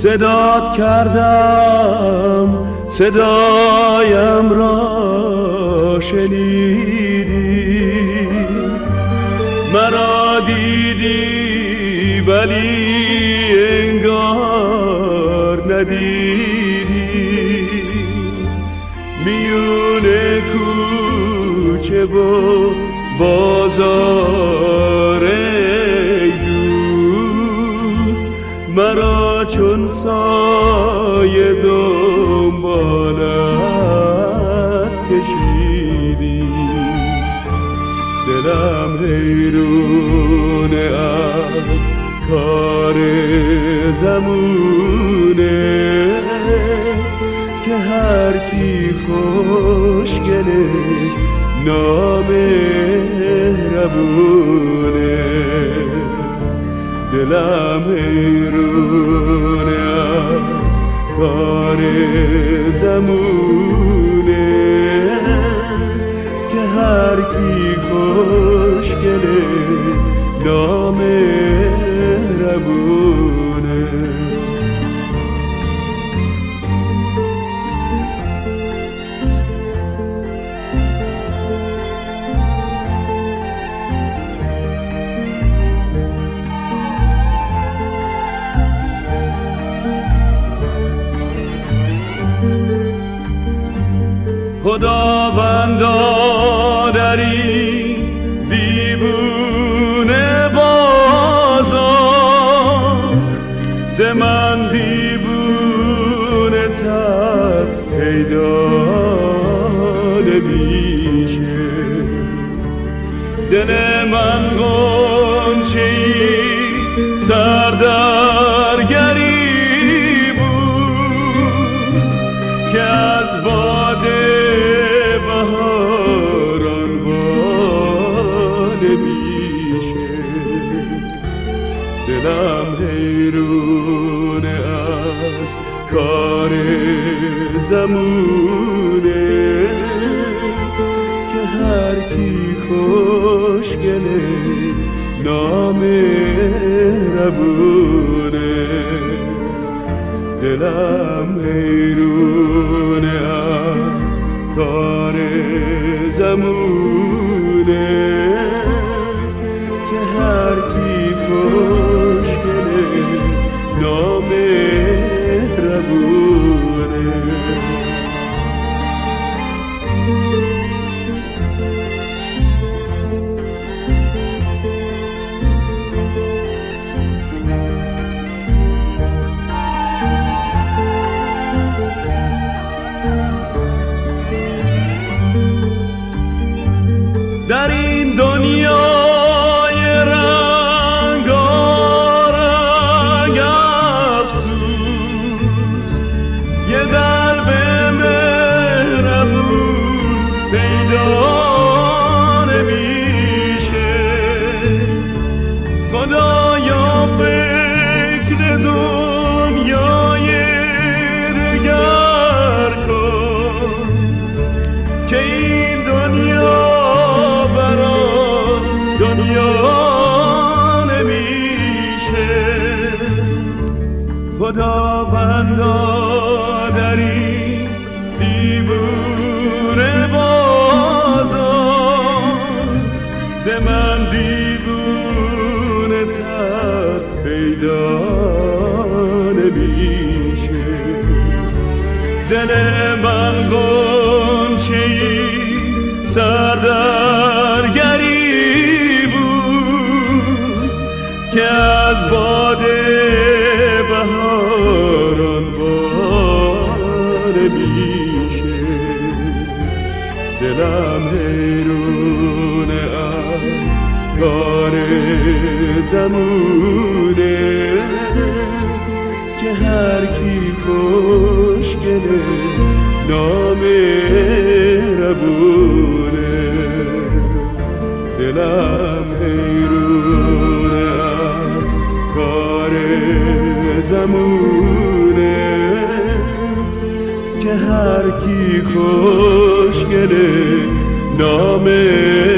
صدات کردم صدایم را شنیدی، مرا دیدی ولی انگار ندیدی. میون کوچه و بازار ای دوست، مرا چون سایه دنبالت کشیدی. دلم حیرونه از کار زمونه که هر کی خوشگله نامهربونه. دلم حیرونه از کار زمونه که هر کی خوشگله نامهربونه. خداوندا در این دیوونه بازار، ز من دیوونه تر پیدا نمیشه. دل من غنچه‌ای سردرگری بود که از باد بهاران نمیشه. دلم حیرونه از کار زمونه که هر کی خوشگله نامهربونه. دلم حیرونه از کار زمونه که هر کی خوشگله نامهربونه. در این دنیای رنگارنگ افسوس یه قلب مهربون پیدا نمیشه. خدایا فکر دنیای دگر کن که این دنیا دنیا نمیشه. خداوندا در این دیوونه بازار، ز من دیوونه تر پیدا نمیشه. دل من غنچه‌ای سردرگری که از باد بهاران نمیشه. دلم حیرونه از کار زمونه که هر کی خوشگله نامهربونه. دلم حیرونه از کار زمونه که هر کی خوشگله نامهربونه.